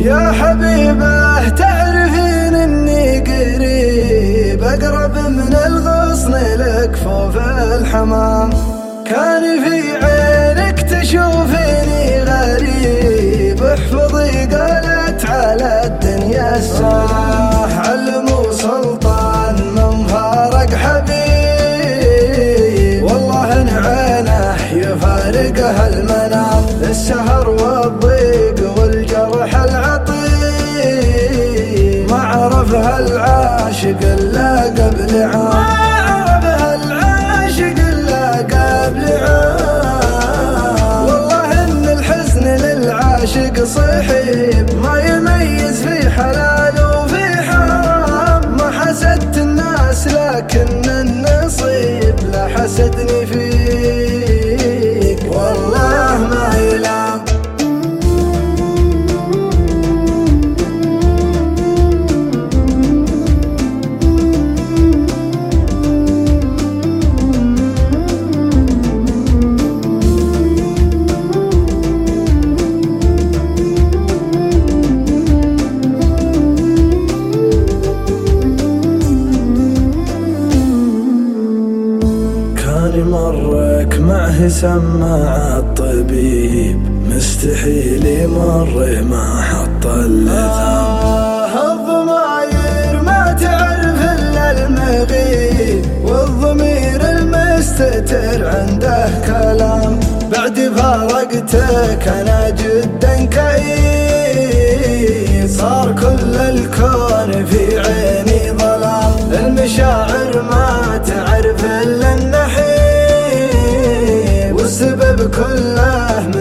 يا حبيبه تعرفين اني قريب، اقرب من الغصن لكفوف الحمام. كان في عينك تشوفيني غريب، احفظي قالت على الدنيا السماح. علموا سلطان من فارق حبيب، والله ان عينه يفارقه المنام. السهر والضيق والجرح العطيب، ما عرفها العاشق الا قبل عام. عاشق صحيب ما يميز في حلال وفي حرام. ما حسدت الناس لكن النصيب لا حسدني فيك، والله ما يلام. مرك معه سماع الطبيب، مستحيل يمر ما حط اللثام. الضماير ما تعرف الا المغيب، والضمير المستتر عنده كلام. بعد فارقتك انا جدا كئيب، صار كل الكون في عيني ظلام. المشاعر ما تعرف الا النحيب، والسبب كله